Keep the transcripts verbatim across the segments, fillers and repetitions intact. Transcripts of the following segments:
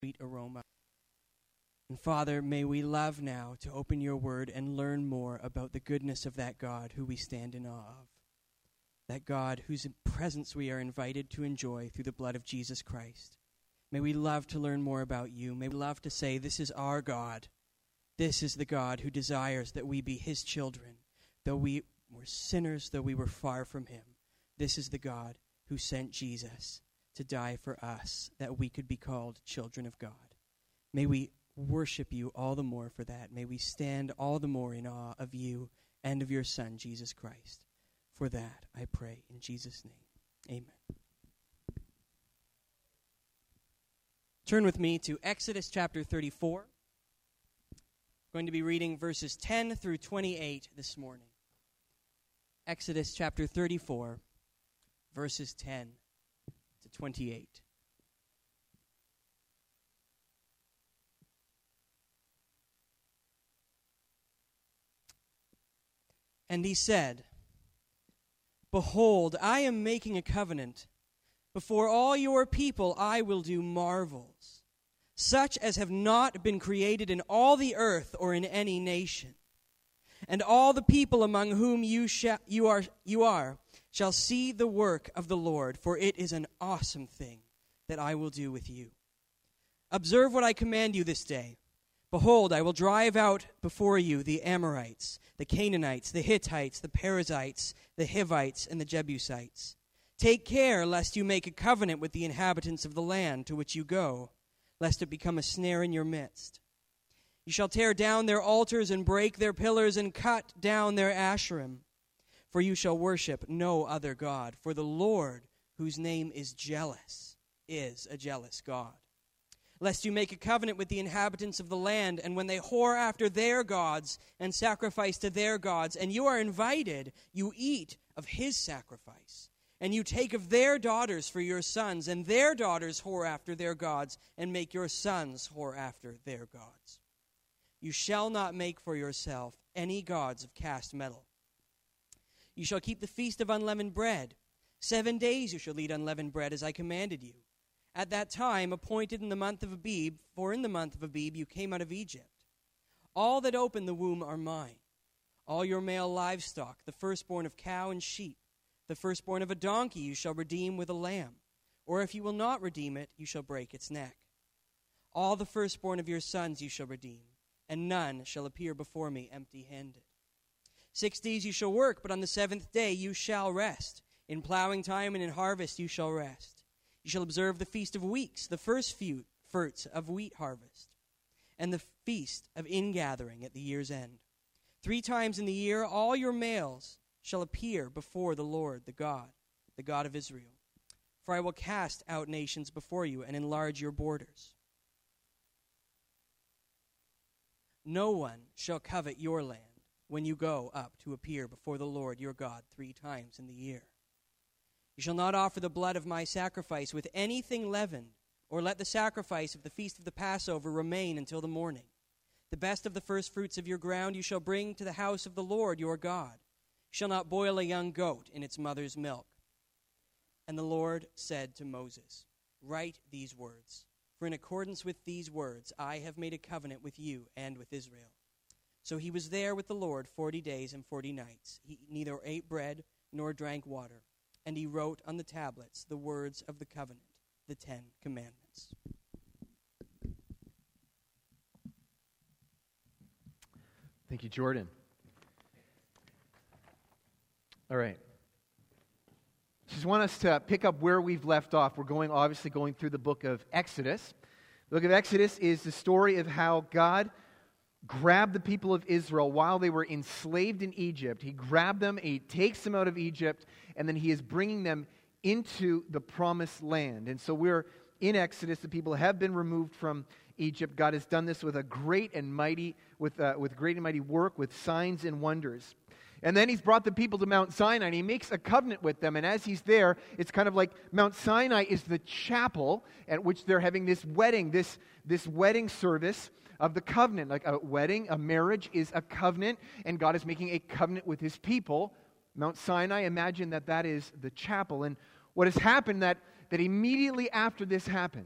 sweet aroma. And Father, may we love now to open your word and learn more about the goodness of that God who we stand in awe of. That God whose presence we are invited to enjoy through the blood of Jesus Christ. May we love to learn more about you. May we love to say, this is our God. This is the God who desires that we be his children. Though we were sinners, though we were far from him, this is the God who sent Jesus to die for us, that we could be called children of God. May we worship you all the more for that. May we stand all the more in awe of you and of your Son, Jesus Christ. For that, I pray in Jesus' name. Amen. Turn with me to Exodus chapter thirty-four. I'm going to be reading verses ten through twenty-eight this morning. Exodus chapter thirty-four, verses ten to twenty-eight. And he said, Behold, I am making a covenant. Before all your people I will do marvels, such as have not been created in all the earth or in any nation. And all the people among whom you, sh- you, are, you are shall see the work of the Lord, for it is an awesome thing that I will do with you. Observe what I command you this day. Behold, I will drive out before you the Amorites, the Canaanites, the Hittites, the Perizzites, the Hivites, and the Jebusites. Take care lest you make a covenant with the inhabitants of the land to which you go, lest it become a snare in your midst. You shall tear down their altars and break their pillars and cut down their Asherim. For you shall worship no other God, for the Lord, whose name is jealous, is a jealous God. Lest you make a covenant with the inhabitants of the land, and when they whore after their gods and sacrifice to their gods, and you are invited, you eat of his sacrifice. And you take of their daughters for your sons, and their daughters whore after their gods, and make your sons whore after their gods. You shall not make for yourself any gods of cast metal. You shall keep the feast of unleavened bread. Seven days you shall eat unleavened bread, as I commanded you. At that time, appointed in the month of Abib, for in the month of Abib you came out of Egypt. All that open the womb are mine. All your male livestock, the firstborn of cow and sheep, the firstborn of a donkey you shall redeem with a lamb. Or if you will not redeem it, you shall break its neck. All the firstborn of your sons you shall redeem, and none shall appear before me empty-handed. Six days you shall work, but on the seventh day you shall rest. In plowing time and in harvest you shall rest. You shall observe the feast of weeks, the first few fruits of wheat harvest, and the feast of ingathering at the year's end. Three times in the year all your males shall appear before the Lord, the God, the God of Israel. For I will cast out nations before you and enlarge your borders. No one shall covet your land when you go up to appear before the Lord your God three times in the year. You shall not offer the blood of my sacrifice with anything leavened, or let the sacrifice of the feast of the Passover remain until the morning. The best of the first fruits of your ground you shall bring to the house of the Lord your God. You shall not boil a young goat in its mother's milk. And the Lord said to Moses, Write these words, for in accordance with these words I have made a covenant with you and with Israel. So he was there with the Lord forty days and forty nights. He neither ate bread nor drank water. And he wrote on the tablets the words of the covenant, the Ten Commandments. Thank you, Jordan. All right. Just want us to pick up where we've left off. We're going, obviously, going through the book of Exodus. The book of Exodus is the story of how God grabbed the people of Israel while they were enslaved in Egypt. He grabbed them, He takes them out of Egypt, and then He is bringing them into the promised land. And so we're in Exodus. The people have been removed from Egypt. God has done this with a great and mighty, with uh, with great and mighty work, with signs and wonders. And then He's brought the people to Mount Sinai, and He makes a covenant with them. And as He's there, it's kind of like Mount Sinai is the chapel at which they're having this wedding, this, this wedding service of the covenant. Like a wedding, a marriage is a covenant, and God is making a covenant with His people. Mount Sinai, imagine that that is the chapel. And what has happened, that, that immediately after this happens,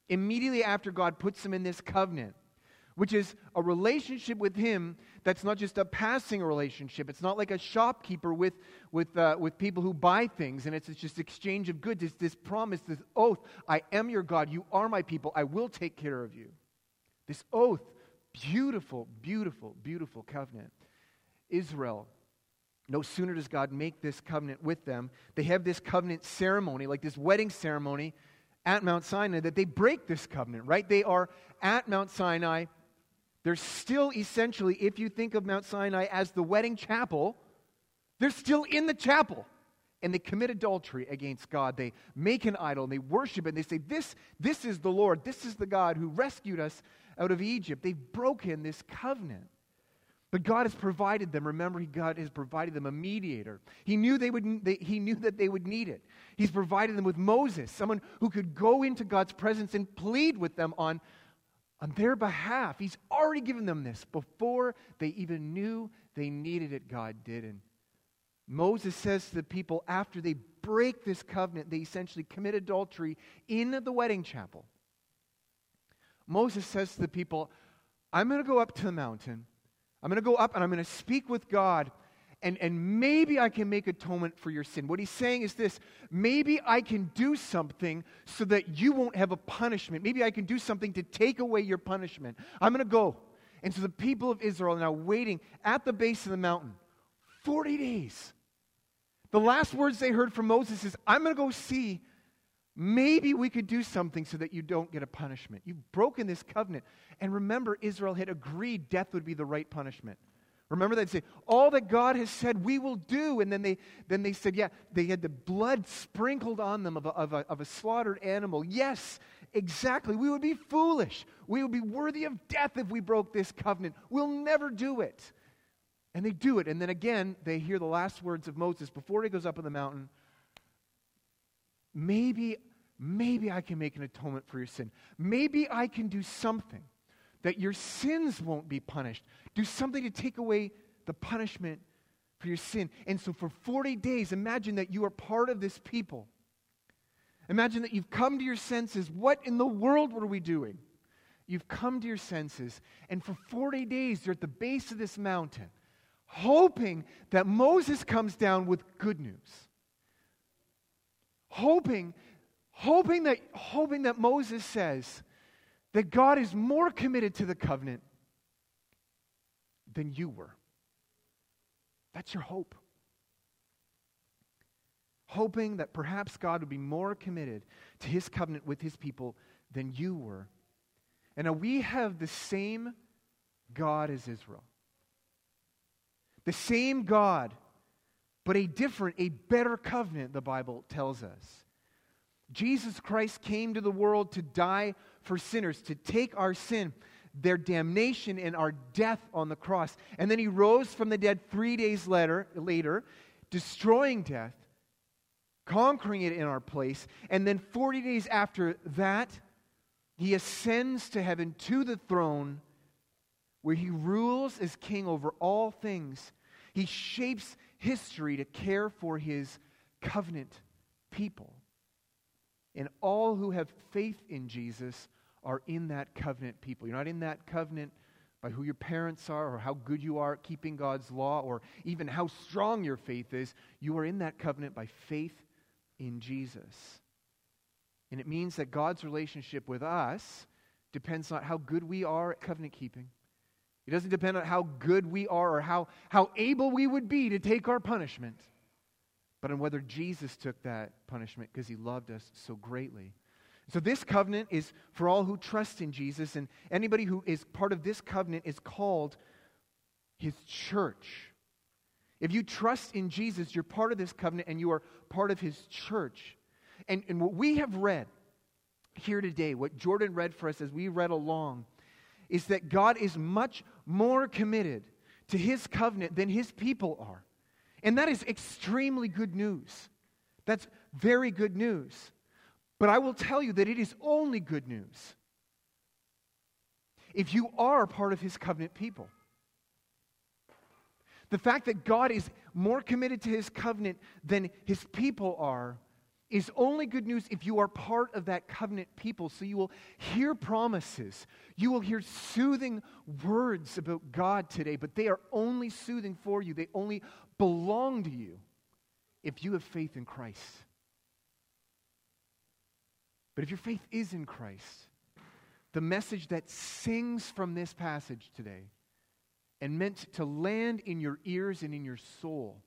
immediately after God puts them in this covenant, which is a relationship with him that's not just a passing relationship. It's not like a shopkeeper with, with, uh, with people who buy things, and it's, it's just exchange of goods. It's this promise, this oath, I am your God, you are my people, I will take care of you. This oath, beautiful, beautiful, beautiful covenant. Israel, no sooner does God make this covenant with them, they have this covenant ceremony, like this wedding ceremony at Mount Sinai, that they break this covenant, right? They are at Mount Sinai. They're still essentially, if you think of Mount Sinai as the wedding chapel, they're still in the chapel. And they commit adultery against God. They make an idol and they worship it. And they say, this, this is the Lord. This is the God who rescued us out of Egypt. They've broken this covenant. But God has provided them. Remember, God has provided them a mediator. He knew they would. They, he knew that they would need it. He's provided them with Moses, someone who could go into God's presence and plead with them on On their behalf. He's already given them this before they even knew they needed it. God did. And Moses says to the people, after they break this covenant, they essentially commit adultery in the wedding chapel. Moses says to the people, I'm going to go up to the mountain. I'm going to go up and I'm going to speak with God. And, and maybe I can make atonement for your sin. What he's saying is this: maybe I can do something so that you won't have a punishment. Maybe I can do something to take away your punishment. I'm going to go. And so the people of Israel are now waiting at the base of the mountain. forty days. The last words they heard from Moses is, I'm going to go see. Maybe we could do something so that you don't get a punishment. You've broken this covenant. And remember, Israel had agreed death would be the right punishment. Remember, they'd say, all that God has said we will do. And then they then they said, yeah, they had the blood sprinkled on them of a, of a, of a slaughtered animal. Yes, exactly. We would be foolish. We would be worthy of death if we broke this covenant. We'll never do it. And they do it. And then again, they hear the last words of Moses before he goes up on the mountain. Maybe, maybe I can make an atonement for your sin. Maybe I can do something that your sins won't be punished. Do something to take away the punishment for your sin. And so for forty days, imagine that you are part of this people. Imagine that you've come to your senses. What in the world were we doing? You've come to your senses, and for forty days, you're at the base of this mountain, hoping that Moses comes down with good news. Hoping, hoping that, hoping that Moses says that God is more committed to the covenant than you were. That's your hope. Hoping that perhaps God would be more committed to his covenant with his people than you were. And now we have the same God as Israel. The same God, but a different, a better covenant, the Bible tells us. Jesus Christ came to the world to die for sinners, to take our sin, their damnation, and our death on the cross. And then he rose from the dead three days later, later, destroying death, conquering it in our place. And then forty days after that, he ascends to heaven, to the throne, where he rules as king over all things. He shapes history to care for his covenant people. And all who have faith in Jesus are in that covenant people. You're not in that covenant by who your parents are or how good you are at keeping God's law or even how strong your faith is. You are in that covenant by faith in Jesus. And it means that God's relationship with us depends on how good we are at covenant keeping. It doesn't depend on how good we are or how, how able we would be to take our punishment, but on whether Jesus took that punishment because he loved us so greatly. So this covenant is for all who trust in Jesus, and anybody who is part of this covenant is called his church. If you trust in Jesus, you're part of this covenant and you are part of his church. And, and what we have read here today, what Jordan read for us as we read along, is that God is much more committed to his covenant than his people are. And that is extremely good news. That's very good news. But I will tell you that it is only good news if you are part of his covenant people. The fact that God is more committed to his covenant than his people are is only good news if you are part of that covenant people. So you will hear promises. You will hear soothing words about God today, but they are only soothing for you. They only belong to you if you have faith in Christ. But if your faith is in Christ, the message that sings from this passage today and meant to land in your ears and in your soul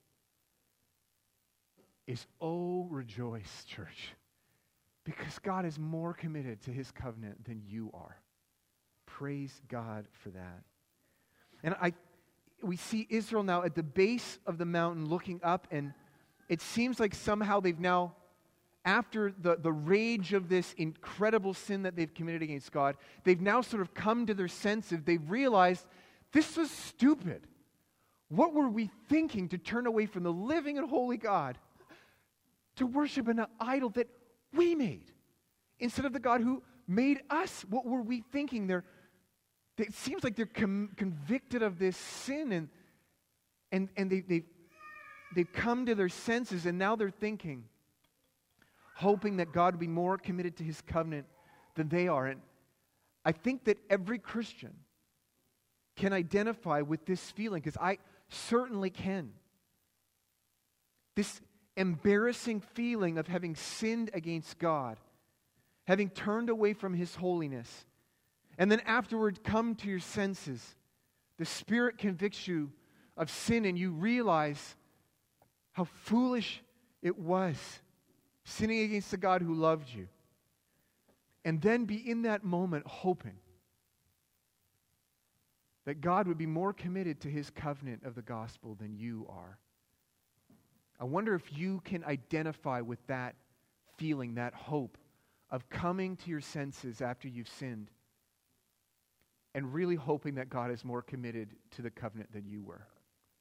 is, oh, rejoice, church, because God is more committed to his covenant than you are. Praise God for that. And I, we see Israel now at the base of the mountain looking up, and it seems like somehow they've now, after the, the rage of this incredible sin that they've committed against God, they've now sort of come to their senses. They've realized this was stupid. What were we thinking to turn away from the living and holy God to worship an idol that we made instead of the God who made us? What were we thinking? They're, they, it seems like they're com- convicted of this sin, and and and they, they've, they've come to their senses, and now they're thinking, hoping that God would be more committed to his covenant than they are. And I think that every Christian can identify with this feeling, because I certainly can. This embarrassing feeling of having sinned against God, having turned away from his holiness, and then afterward come to your senses. The Spirit convicts you of sin, and you realize how foolish it was, sinning against the God who loved you. And then be in that moment hoping that God would be more committed to his covenant of the gospel than you are. I wonder if you can identify with that feeling, that hope of coming to your senses after you've sinned and really hoping that God is more committed to the covenant than you were.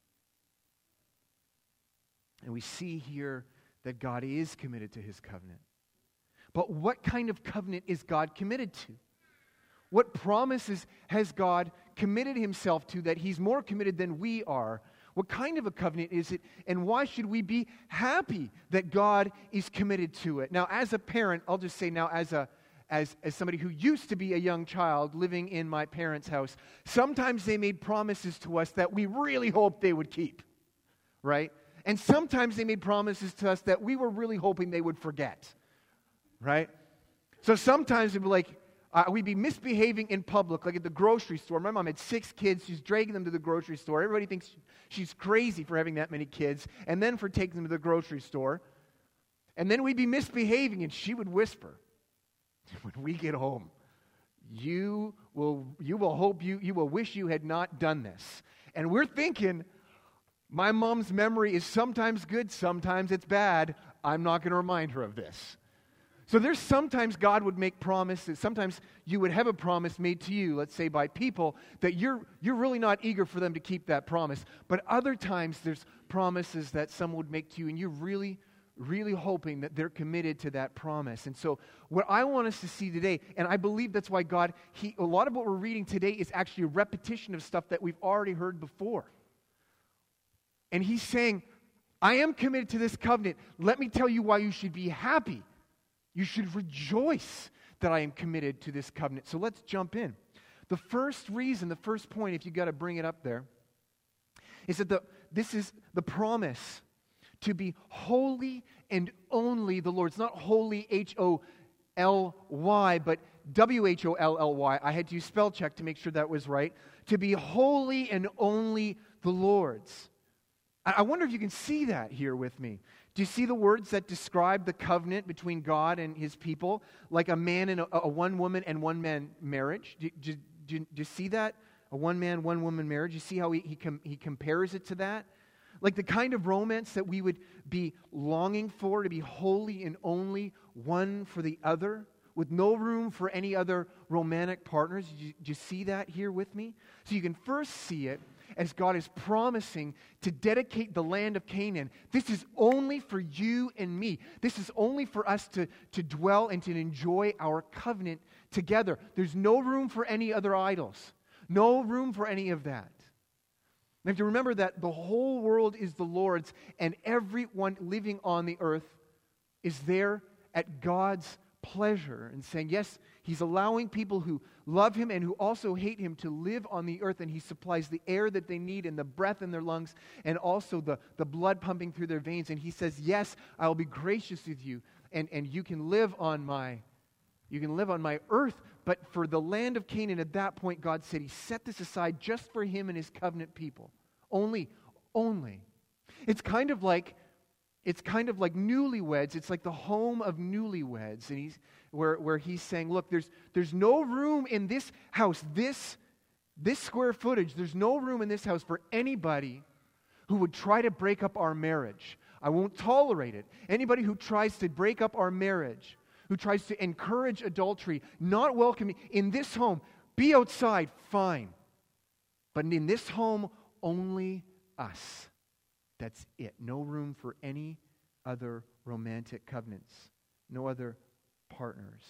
And we see here that God is committed to his covenant. But what kind of covenant is God committed to? What promises has God committed himself to that he's more committed than we are? What kind of a covenant is it, and why should we be happy that God is committed to it? Now, as a parent, I'll just say now as a as, as somebody who used to be a young child living in my parents' house, sometimes they made promises to us that we really hoped they would keep, right? And sometimes they made promises to us that we were really hoping they would forget, right? So sometimes it'd be like, Uh, we'd be misbehaving in public, like at the grocery store. My mom had six kids. She's dragging them to the grocery store. Everybody thinks she's crazy for having that many kids, and then for taking them to the grocery store. And then we'd be misbehaving, and she would whisper, when we get home, you will you will hope you you will wish you had not done this. And we're thinking, my mom's memory is sometimes good, sometimes it's bad. I'm not going to remind her of this. So there's sometimes God would make promises. Sometimes you would have a promise made to you, let's say by people, that you're you're really not eager for them to keep that promise. But other times there's promises that someone would make to you, and you're really, really hoping that they're committed to that promise. And so what I want us to see today, and I believe that's why God, he, a lot of what we're reading today is actually a repetition of stuff that we've already heard before. And he's saying, I am committed to this covenant. Let me tell you why you should be happy. You should rejoice that I am committed to this covenant. So let's jump in. The first reason, the first point, if you got to bring it up there, is that the, this is the promise to be holy and only the Lord. It's not holy, H O L Y, but W H O L L Y. I had to use spell check to make sure that was right. To be holy and only the Lord's. I wonder if you can see that here with me. Do you see the words that describe the covenant between God and his people, like a man and a, a one woman and one man marriage? Do, do, do, do you see that? A one man, one woman marriage? You see how he, he, com, he compares it to that? Like the kind of romance that we would be longing for, to be holy and only one for the other, with no room for any other romantic partners. Do you, do you see that here with me? So you can first see it as God is promising to dedicate the land of Canaan. This is only for you and me. This is only for us to, to dwell and to enjoy our covenant together. There's no room for any other idols. No room for any of that. We have to remember that the whole world is the Lord's, and everyone living on the earth is there at God's pleasure and saying, yes, He's allowing people who love Him and who also hate Him to live on the earth, and He supplies the air that they need and the breath in their lungs and also the, the blood pumping through their veins. And He says, yes, I will be gracious with you, and, and you can live on my you can live on my earth. But for the land of Canaan at that point, God said He set this aside just for Him and His covenant people. Only, only. It's kind of like It's kind of like newlyweds. It's like the home of newlyweds. And he's where, where he's saying, look, there's there's no room in this house, this, this square footage, there's no room in this house for anybody who would try to break up our marriage. I won't tolerate it. Anybody who tries to break up our marriage, who tries to encourage adultery, not welcome in this home, be outside, fine. But in this home, only us. That's it. No room for any other romantic covenants. No other partners.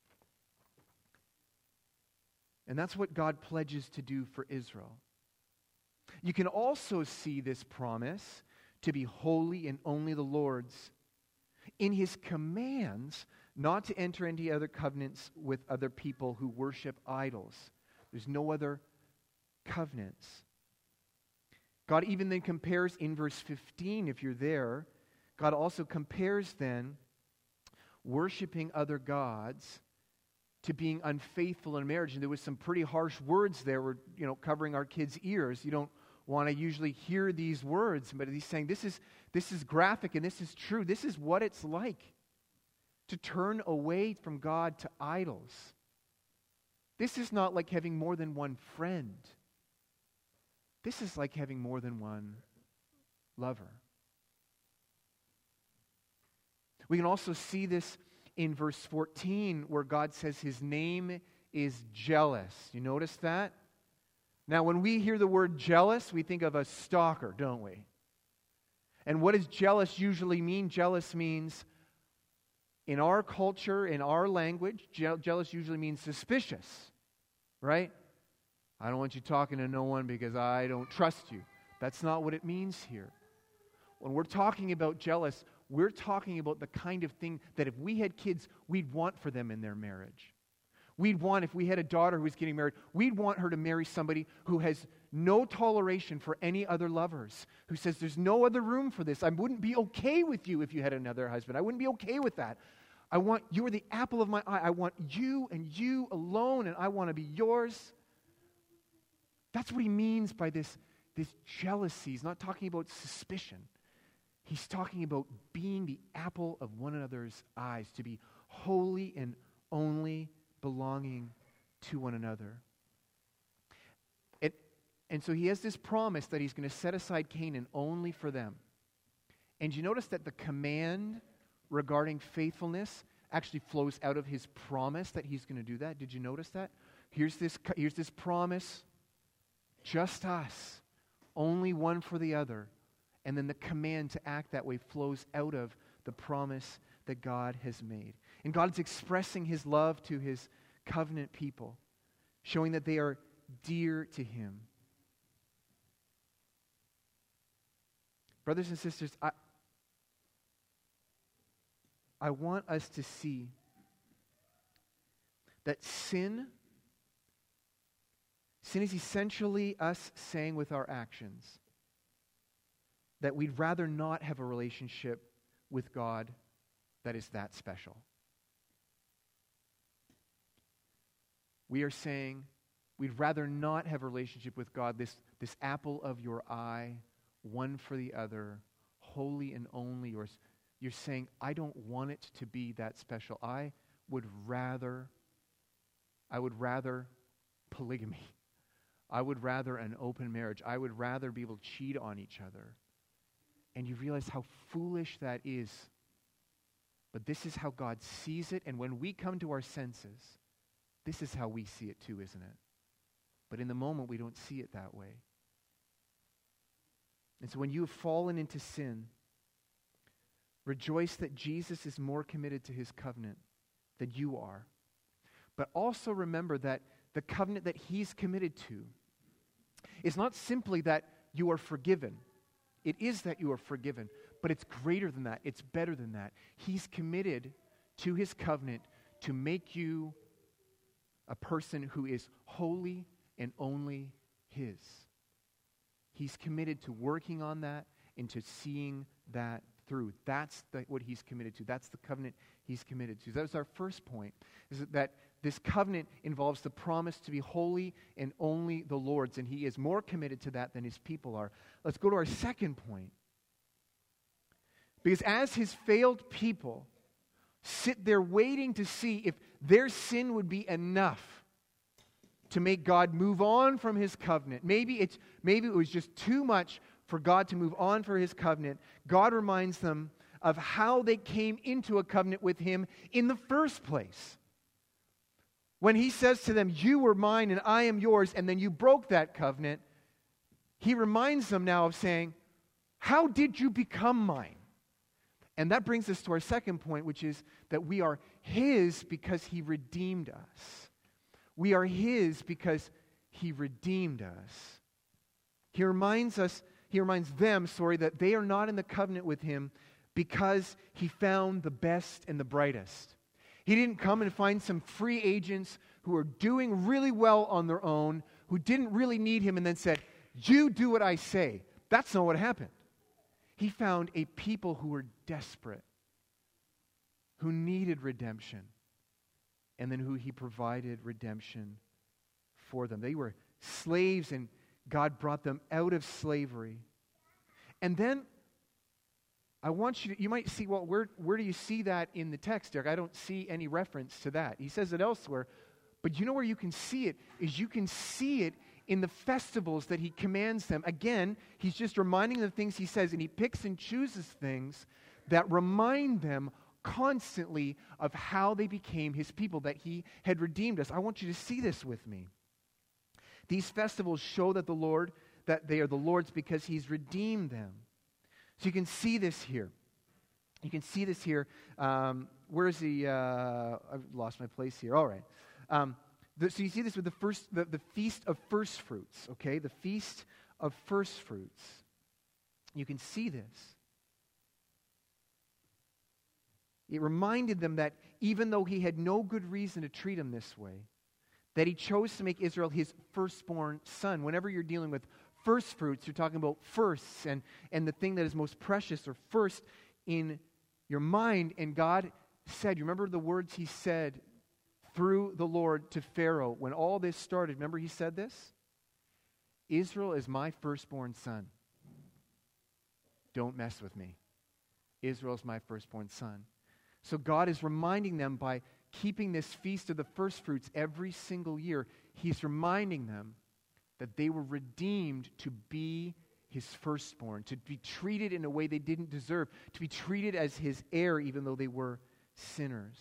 And that's what God pledges to do for Israel. You can also see this promise to be holy and only the Lord's in His commands not to enter into other covenants with other people who worship idols. There's no other covenants. God even then compares in verse fifteen, if you're there, God also compares then worshiping other gods to being unfaithful in marriage. And there was some pretty harsh words there, were, you know, covering our kids' ears. You don't want to usually hear these words, but He's saying this is this is graphic and this is true. This is what it's like to turn away from God to idols. This is not like having more than one friend. This is like having more than one lover. We can also see this in verse fourteen, where God says His name is jealous. You notice that? Now, when we hear the word jealous, we think of a stalker, don't we? And what does jealous usually mean? Jealous means, in our culture, in our language, je- jealous usually means suspicious, right? I don't want you talking to no one because I don't trust you. That's not what it means here. When we're talking about jealous, we're talking about the kind of thing that if we had kids, we'd want for them in their marriage. We'd want, if we had a daughter who was getting married, we'd want her to marry somebody who has no toleration for any other lovers, who says there's no other room for this. I wouldn't be okay with you if you had another husband. I wouldn't be okay with that. I want, you are the apple of my eye. I want you and you alone, and I want to be yours. That's what he means by this, this jealousy. He's not talking about suspicion. He's talking about being the apple of one another's eyes, to be holy and only belonging to one another. It, and so he has this promise that he's going to set aside Canaan only for them. And you notice that the command regarding faithfulness actually flows out of his promise that he's going to do that. Did you notice that? Here's this, here's this promise, just us, only one for the other. And then the command to act that way flows out of the promise that God has made. And God's expressing His love to His covenant people, showing that they are dear to Him. Brothers and sisters, I, I want us to see that sin, sin is essentially us saying with our actions that we'd rather not have a relationship with God that is that special. We are saying we'd rather not have a relationship with God, this, this apple of your eye, one for the other, holy and only yours. You're saying, I don't want it to be that special. I would rather, I would rather polygamy. I would rather an open marriage. I would rather be able to cheat on each other. And you realize how foolish that is. But this is how God sees it, and when we come to our senses, this is how we see it too, isn't it? But in the moment, we don't see it that way. And so when you have fallen into sin, rejoice that Jesus is more committed to His covenant than you are. But also remember that the covenant that He's committed to is not simply that you are forgiven. It is that you are forgiven, But it's greater than that. It's better than that. He's committed to his covenant to make you a person who is holy and only his. He's committed to working on that and to seeing that through. That's the, what he's committed to. That's the covenant he's committed to. That was our first point, is that this covenant involves the promise to be holy and only the Lord's, and he is more committed to that than his people are. Let's go to our second point. Because as his failed people sit there waiting to see if their sin would be enough to make God move on from his covenant, maybe it's maybe it was just too much for God to move on for his covenant, God reminds them of how they came into a covenant with him in the first place. When he says to them, you were mine and I am yours, and then you broke that covenant, he reminds them now of saying, how did you become mine? And that brings us to our second point, which is that we are his because he redeemed us. We are his because he redeemed us. He reminds us, he reminds them, sorry, that they are not in the covenant with him because he found the best and the brightest. He didn't come and find some free agents who are doing really well on their own, who didn't really need him, and then said, you do what I say. That's not what happened. He found a people who were desperate, who needed redemption, and then who he provided redemption for them. They were slaves, and God brought them out of slavery. And then, I want you to, you might see, well, where, where do you see that in the text, Derek? I don't see any reference to that. He says it elsewhere, but you know where you can see it, is you can see it in the festivals that he commands them. Again, he's just reminding them of things he says, and he picks and chooses things that remind them constantly of how they became his people, that he had redeemed us. I want you to see this with me. These festivals show that the Lord, that they are the Lord's because he's redeemed them. So you can see this here. You can see this here. Um, where's the, uh, I've lost my place here. All right. Um, the, so you see this with the first, the, the Feast of First Fruits, okay? The Feast of First Fruits. You can see this. It reminded them that even though he had no good reason to treat them this way, that he chose to make Israel his firstborn son. Whenever you're dealing with first fruits, you're talking about firsts and, and the thing that is most precious or first in your mind. And God said, you remember the words he said through the Lord to Pharaoh when all this started? Remember he said this? Israel is my firstborn son. Don't mess with me. Israel is my firstborn son. So God is reminding them by keeping this feast of the first fruits every single year, he's reminding them that they were redeemed to be his firstborn, to be treated in a way they didn't deserve, to be treated as his heir even though they were sinners.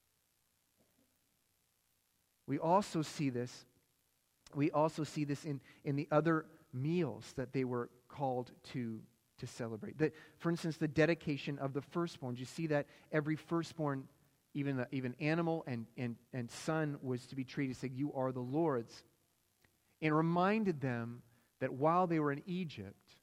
We also see this, we also see this in, in the other meals that they were called to, to celebrate. The, for instance, the dedication of the firstborn. You see that every firstborn, even the, even animal and, and, and son, was to be treated, saying, you are the Lord's. And reminded them that while they were in Egypt,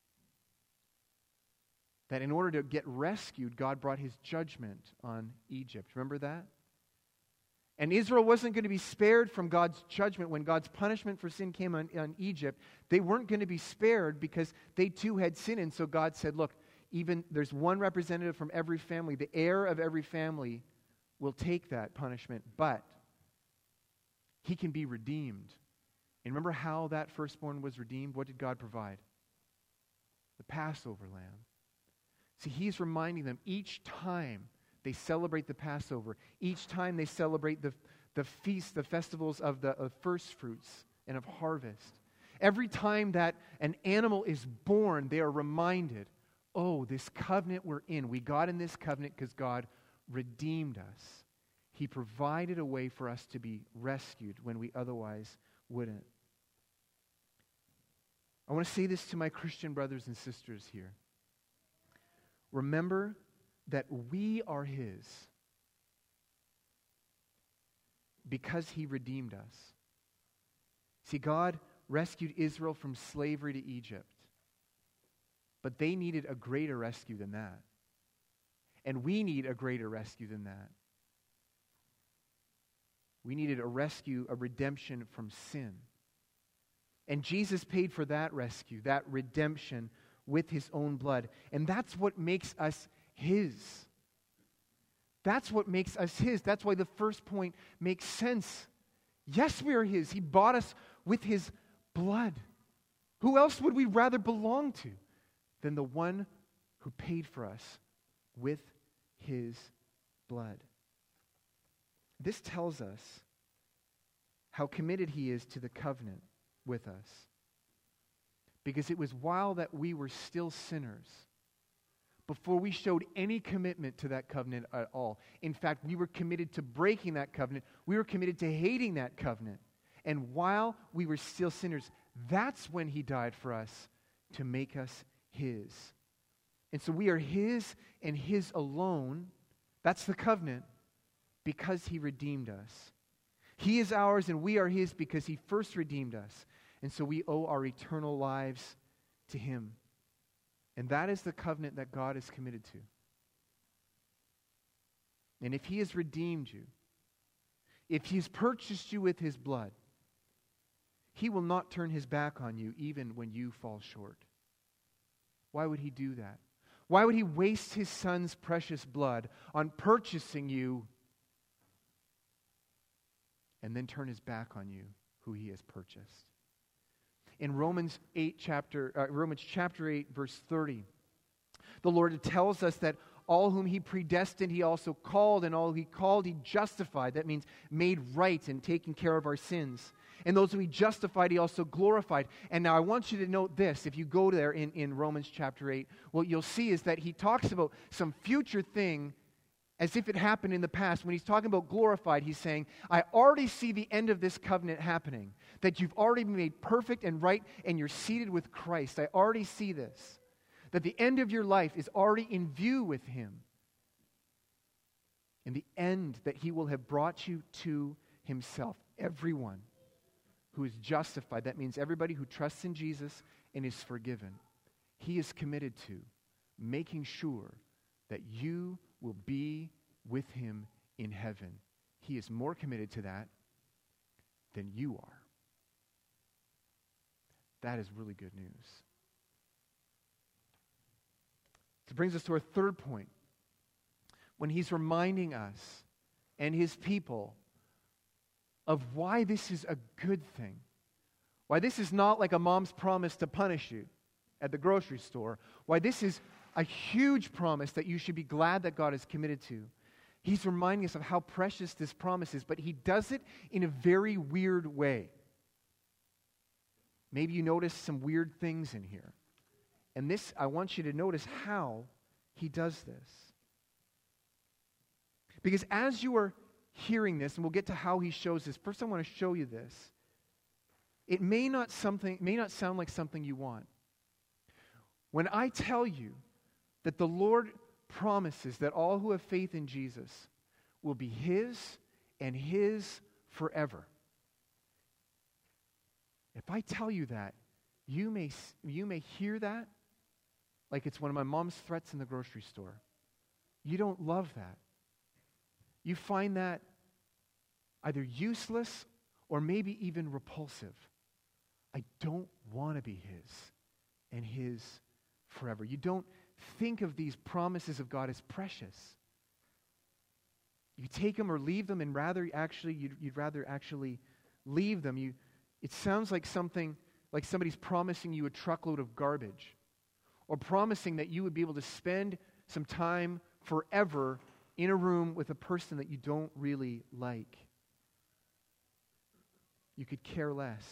that in order to get rescued, God brought his judgment on Egypt. Remember that? And Israel wasn't going to be spared from God's judgment when God's punishment for sin came on, on Egypt. They weren't going to be spared because they too had sinned. And so God said, look, even there's one representative from every family. The heir of every family will take that punishment, but he can be redeemed. And remember how that firstborn was redeemed? What did God provide? The Passover lamb. See, he's reminding them each time they celebrate the Passover, each time they celebrate the, the feasts, the festivals of the of first fruits and of harvest. Every time that an animal is born, they are reminded, oh, this covenant we're in, we got in this covenant because God redeemed us. He provided a way for us to be rescued when we otherwise wouldn't. I want to say this to my Christian brothers and sisters here. Remember that we are his because he redeemed us. See, God rescued Israel from slavery to Egypt. But they needed a greater rescue than that. And we need a greater rescue than that. We needed a rescue, a redemption from sin. And Jesus paid for that rescue, that redemption with his own blood. And that's what makes us his. That's what makes us his. That's why the first point makes sense. Yes, we are his. He bought us with his blood. Who else would we rather belong to than the one who paid for us with his blood? This tells us how committed he is to the covenant with us. Because it was while that we were still sinners, before we showed any commitment to that covenant at all. In fact, we were committed to breaking that covenant. We were committed to hating that covenant. And while we were still sinners, that's when he died for us to make us his. And so we are his and his alone. That's the covenant, because he redeemed us. He is ours and we are his because he first redeemed us. And so we owe our eternal lives to him. And that is the covenant that God is committed to. And if he has redeemed you, if he has purchased you with his blood, he will not turn his back on you even when you fall short. Why would he do that? Why would he waste his son's precious blood on purchasing you and then turn his back on you who he has purchased? In Romans eight chapter uh, Romans chapter eight verse thirty, the Lord tells us that all whom he predestined he also called, and all he called he justified. That means made right and taking care of our sins. And those who he justified he also glorified. And now I want you to note this. If you go there in, in Romans chapter eight, what you'll see is that he talks about some future thing as if it happened in the past. When he's talking about glorified, he's saying, I already see the end of this covenant happening, that you've already been made perfect and right, and you're seated with Christ. I already see this, that the end of your life is already in view with him. And the end that he will have brought you to himself. Everyone who is justified, that means everybody who trusts in Jesus and is forgiven, he is committed to making sure that you will be with him in heaven. He is more committed to that than you are. That is really good news. This brings us to our third point. When he's reminding us and his people of why this is a good thing. Why this is not like a mom's promise to punish you at the grocery store. Why this is a huge promise that you should be glad that God is committed to. He's reminding us of how precious this promise is, but he does it in a very weird way. Maybe you notice some weird things in here. And this, I want you to notice how he does this. Because as you are hearing this, and we'll get to how he shows this, first I want to show you this. It may not something may not sound like something you want. When I tell you that the Lord promises that all who have faith in Jesus will be his and his forever. If I tell you that, you may, you may hear that like it's one of my mom's threats in the grocery store. You don't love that. You find that either useless or maybe even repulsive. I don't want to be his and his forever. You don't think of these promises of God as precious. You take them or leave them, and rather actually you'd, you'd rather actually leave them. You, it sounds like something like somebody's promising you a truckload of garbage, or promising that you would be able to spend some time forever in a room with a person that you don't really like. You could care less.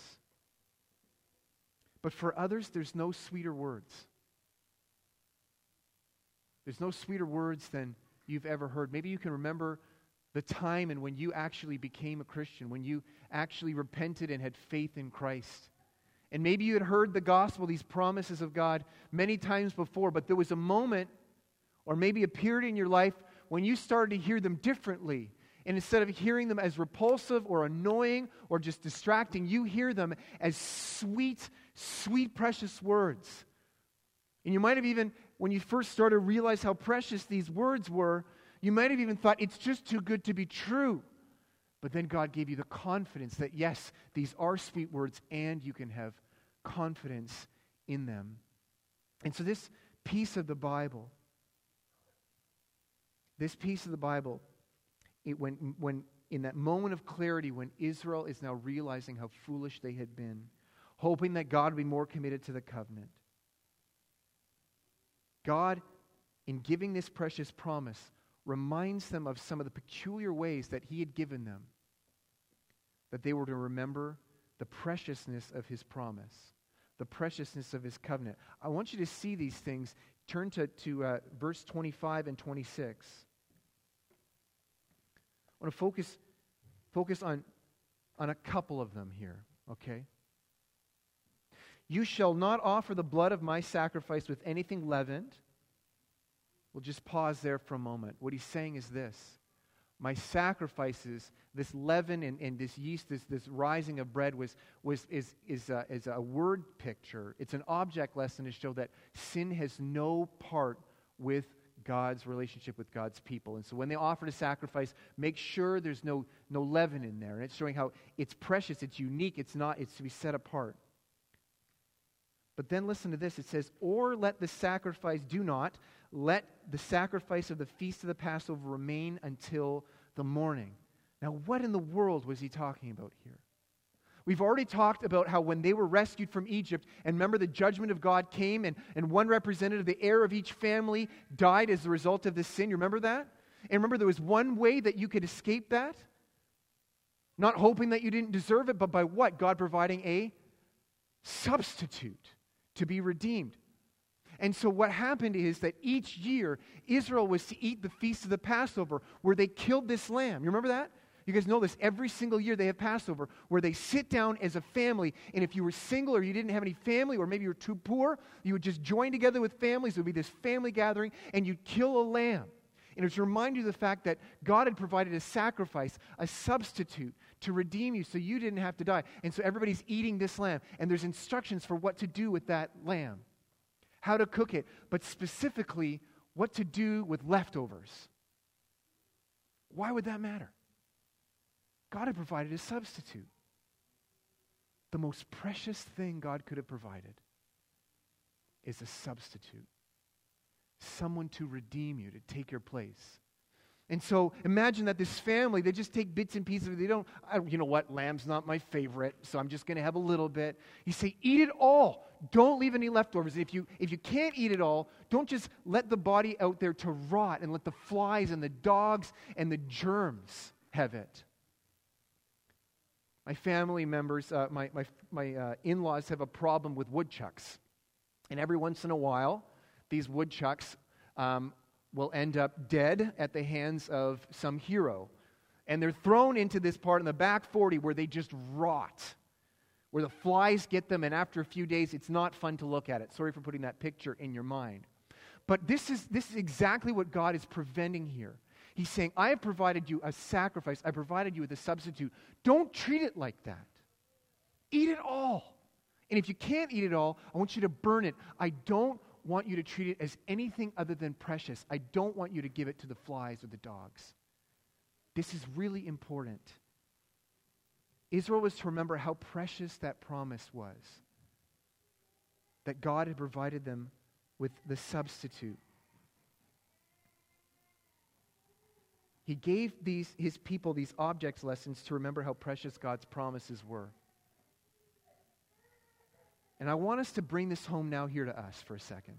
But for others, there's no sweeter words. There's no sweeter words than you've ever heard. Maybe you can remember the time and when you actually became a Christian, when you actually repented and had faith in Christ. And maybe you had heard the gospel, these promises of God, many times before, but there was a moment, or maybe a period in your life, when you started to hear them differently. And instead of hearing them as repulsive or annoying or just distracting, you hear them as sweet, sweet, precious words And you might have even, when you first started to realize how precious these words were, you might have even thought, it's just too good to be true. But then God gave you the confidence that, yes, these are sweet words, and you can have confidence in them. And so this piece of the Bible, this piece of the Bible, it, when, when in that moment of clarity, when Israel is now realizing how foolish they had been, hoping that God would be more committed to the covenant, God, in giving this precious promise, reminds them of some of the peculiar ways that He had given them, that they were to remember the preciousness of His promise, the preciousness of His covenant. I want you to see these things. Turn to, to uh, verse twenty-five and twenty-six. I want to focus, focus on, on a couple of them here, okay? You shall not offer the blood of my sacrifice with anything leavened. We'll just pause there for a moment. What he's saying is this. My sacrifices, this leaven and, and this yeast, this, this rising of bread was, was, is, is, a, is a word picture. It's an object lesson to show that sin has no part with God's relationship with God's people. And so when they offer a sacrifice, make sure there's no, no leaven in there. And it's showing how it's precious, it's unique, it's not, it's to be set apart. But then listen to this. It says, or let the sacrifice, do not, let the sacrifice of the feast of the Passover remain until the morning. Now, what in the world was he talking about here? We've already talked about how when they were rescued from Egypt, and remember the judgment of God came, and, and one representative, the heir of each family, died as a result of this sin. You remember that? And remember, there was one way that you could escape that. Not hoping that you didn't deserve it, but by what? God providing a substitute to be redeemed. And so what happened is that each year, Israel was to eat the feast of the Passover, where they killed this lamb. You remember that? You guys know this. Every single year they have Passover, where they sit down as a family, and if you were single or you didn't have any family, or maybe you were too poor, you would just join together with families. It would be this family gathering, and you'd kill a lamb. And it was to remind you of the fact that God had provided a sacrifice, a substitute to redeem you so you didn't have to die. And so everybody's eating this lamb, and there's instructions for what to do with that lamb, how to cook it, but specifically what to do with leftovers. Why would that matter? God had provided a substitute. The most precious thing God could have provided is a substitute. Someone to redeem you, to take your place. And so imagine that this family, they just take bits and pieces of it. They don't, I, you know what, lamb's not my favorite, so I'm just going to have a little bit. You say, eat it all. Don't leave any leftovers. If you, if you can't eat it all, don't just let the body out there to rot and let the flies and the dogs and the germs have it. My family members, uh, my, my, my uh, in-laws have a problem with woodchucks. And every once in a while, these woodchucks um, will end up dead at the hands of some hero. And they're thrown into this part in the back forty where they just rot, where the flies get them, and after a few days, it's not fun to look at it. Sorry for putting that picture in your mind. But this is, this is exactly what God is preventing here. He's saying, I have provided you a sacrifice. I provided you with a substitute. Don't treat it like that. Eat it all. And if you can't eat it all, I want you to burn it. I don't want you to treat it as anything other than precious. I don't want you to give it to the flies or the dogs. This is really important. Israel was to remember how precious that promise was, that God had provided them with the substitute. He gave these his people these object lessons to remember how precious God's promises were. And I want us to bring this home now here to us for a second.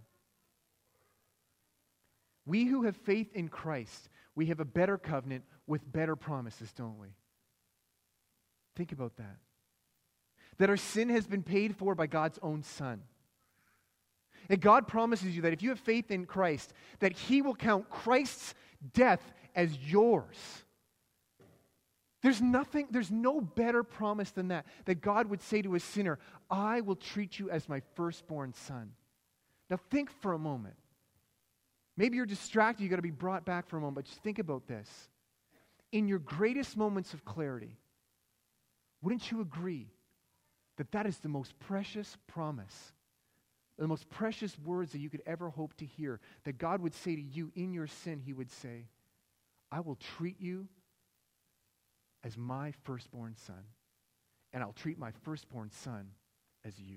We who have faith in Christ, we have a better covenant with better promises, don't we? Think about that. That our sin has been paid for by God's own Son. And God promises you that if you have faith in Christ, that He will count Christ's death as yours. There's nothing, there's no better promise than that. That God would say to a sinner, I will treat you as my firstborn son. Now think for a moment. Maybe you're distracted, you've got to be brought back for a moment, but just think about this. In your greatest moments of clarity, wouldn't you agree that that is the most precious promise the most precious words that you could ever hope to hear, that God would say to you in your sin, he would say, I will treat you as my firstborn son, and I'll treat my firstborn son as you.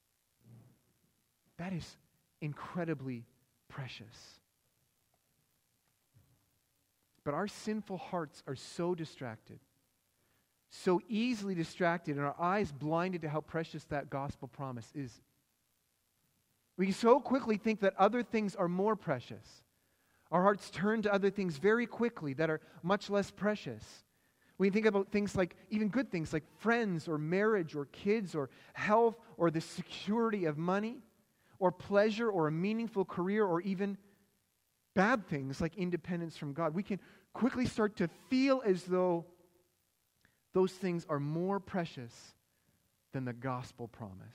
That is incredibly precious. But our sinful hearts are so distracted, so easily distracted, and our eyes blinded to how precious that gospel promise is. We so quickly think that other things are more precious. Our hearts turn to other things very quickly that are much less precious. We think about things like, even good things like friends or marriage or kids or health or the security of money or pleasure or a meaningful career or even bad things like independence from God. We can quickly start to feel as though those things are more precious than the gospel promise.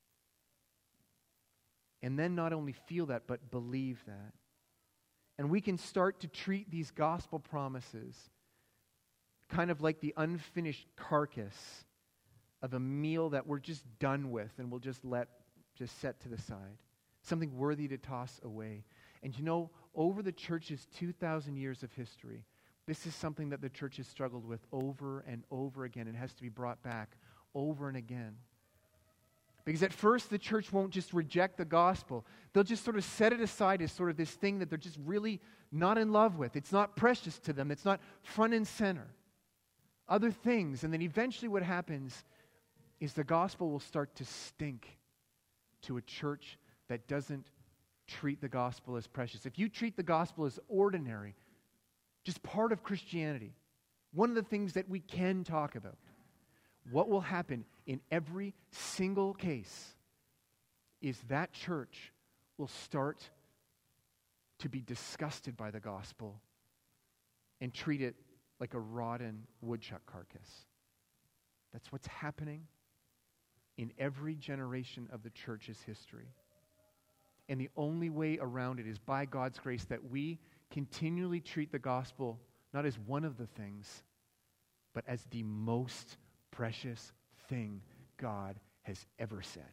And then not only feel that, but believe that. And we can start to treat these gospel promises kind of like the unfinished carcass of a meal that we're just done with and we'll just let, just set to the side. Something worthy to toss away. And you know, over the church's two thousand years of history, this is something that the church has struggled with over and over again. It has to be brought back over and again. Because at first the church won't just reject the gospel. They'll just sort of set it aside as sort of this thing that they're just really not in love with. It's not precious to them. It's not front and center. Other things. And then eventually what happens is the gospel will start to stink to a church that doesn't treat the gospel as precious. If you treat the gospel as ordinary, just part of Christianity, one of the things that we can talk about, what will happen in every single case is that church will start to be disgusted by the gospel and treat it like a rotten woodchuck carcass. That's what's happening in every generation of the church's history. And the only way around it is by God's grace that we continually treat the gospel not as one of the things, but as the most precious thing God has ever said.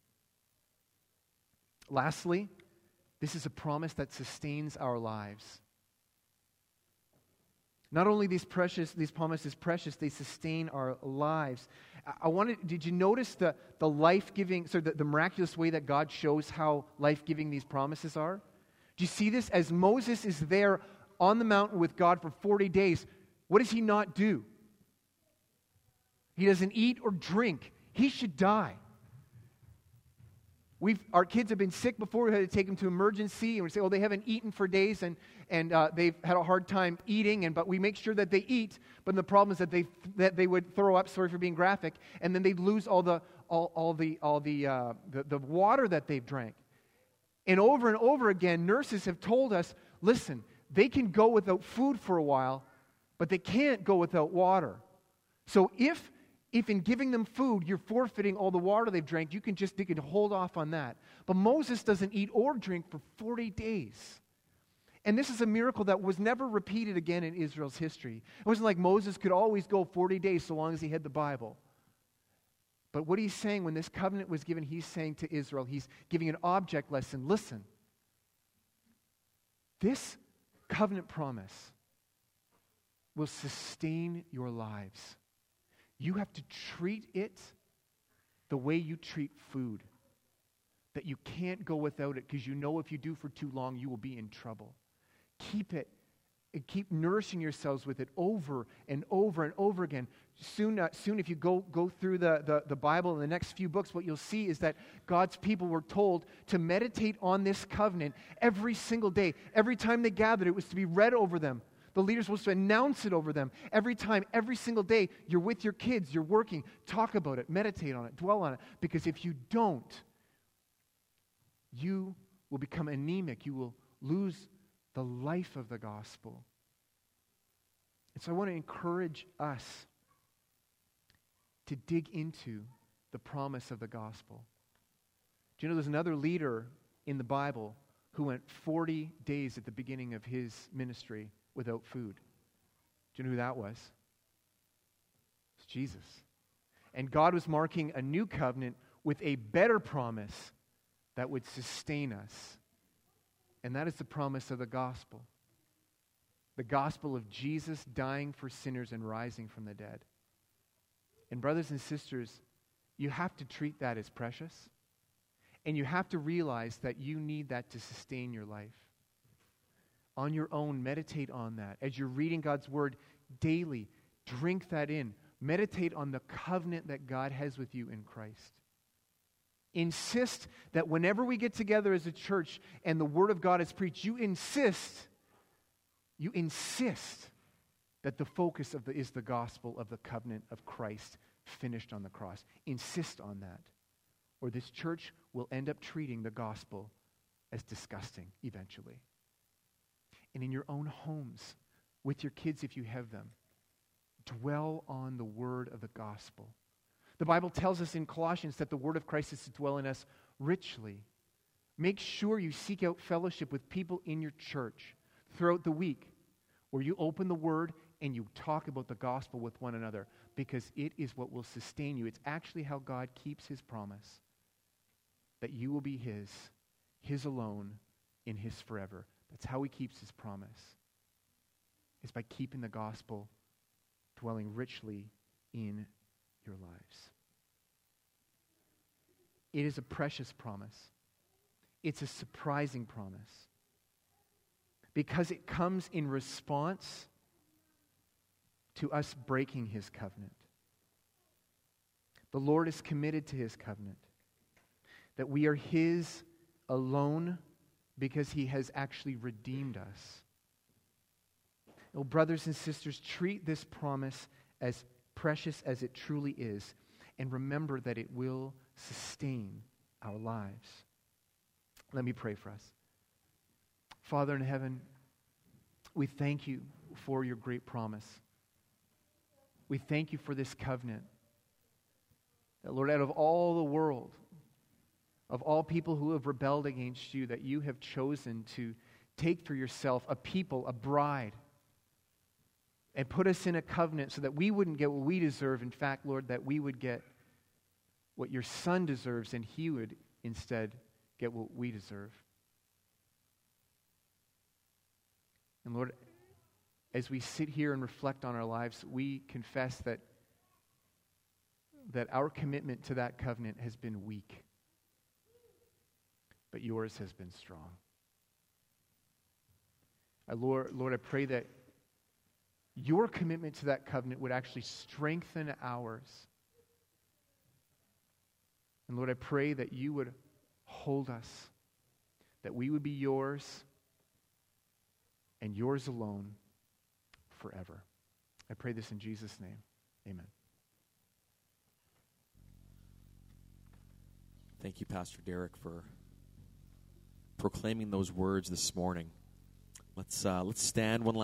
Lastly, this is a promise that sustains our lives. Not only these precious, these promises precious, they sustain our lives. I, I wanted, did you notice the, the life-giving, so the, the miraculous way that God shows how life-giving these promises are? Do you see this? As Moses is there on the mountain with God for forty days, what does he not do? He doesn't eat or drink. He should die. We've, our kids have been sick before. We had to take them to emergency, and we say, oh, they haven't eaten for days, and, and uh, they've had a hard time eating, and but we make sure that they eat. But the problem is that they that they would throw up. Sorry for being graphic, and then they'd lose all the all, all the all the, uh, the the water that they've drank. And over and over again, nurses have told us, listen, they can go without food for a while, but they can't go without water. So if If in giving them food, you're forfeiting all the water they've drank, you can just you can hold off on that. But Moses doesn't eat or drink for forty days. And this is a miracle that was never repeated again in Israel's history. It wasn't like Moses could always go forty days so long as he had the Bible. But what he's saying when this covenant was given, he's saying to Israel, he's giving an object lesson. Listen, this covenant promise will sustain your lives. You have to treat it the way you treat food. That you can't go without it because you know if you do for too long, you will be in trouble. Keep it and keep nourishing yourselves with it over and over and over again. Soon, uh, soon if you go, go through the, the, the Bible in the next few books, what you'll see is that God's people were told to meditate on this covenant every single day. Every time they gathered, it was to be read over them. The leaders were supposed to announce it over them. Every time, every single day, you're with your kids, you're working, talk about it, meditate on it, dwell on it. Because if you don't, you will become anemic. You will lose the life of the gospel. And so I want to encourage us to dig into the promise of the gospel. Do you know there's another leader in the Bible who went forty days at the beginning of his ministry without food? Do you know who that was? It's Jesus. And God was marking a new covenant with a better promise that would sustain us. And that is the promise of the gospel. The gospel of Jesus dying for sinners and rising from the dead. And brothers and sisters, you have to treat that as precious. And you have to realize that you need that to sustain your life. On your own, meditate on that. As you're reading God's word daily, drink that in. Meditate on the covenant that God has with you in Christ. Insist that whenever we get together as a church and the word of God is preached, you insist, you insist that the focus of the, is the gospel of the covenant of Christ finished on the cross. Insist on that. Or this church will end up treating the gospel as disgusting eventually. And in your own homes, with your kids if you have them, dwell on the word of the gospel. The Bible tells us in Colossians that the word of Christ is to dwell in us richly. Make sure you seek out fellowship with people in your church throughout the week, where you open the word and you talk about the gospel with one another, because it is what will sustain you. It's actually how God keeps his promise that you will be his, his alone, in his forever. That's how he keeps his promise, is by keeping the gospel dwelling richly in your lives. It is a precious promise. It's a surprising promise, because it comes in response to us breaking his covenant. The Lord is committed to his covenant, that we are his alone because he has actually redeemed us. Oh, brothers and sisters, treat this promise as precious as it truly is, and remember that it will sustain our lives. Let me pray for us. Father in heaven, we thank you for your great promise. We thank you for this covenant. That, Lord, out of all the world, of all people who have rebelled against you, that you have chosen to take for yourself a people, a bride, and put us in a covenant so that we wouldn't get what we deserve. In fact, Lord, that we would get what your Son deserves, and he would instead get what we deserve. And Lord, as we sit here and reflect on our lives, we confess that, that our commitment to that covenant has been weak, but yours has been strong. I, Lord, Lord, I pray that your commitment to that covenant would actually strengthen ours. And Lord, I pray that you would hold us, that we would be yours and yours alone forever. I pray this in Jesus' name. Amen. Thank you, Pastor Derek, for proclaiming those words this morning. Let's uh, let's stand one last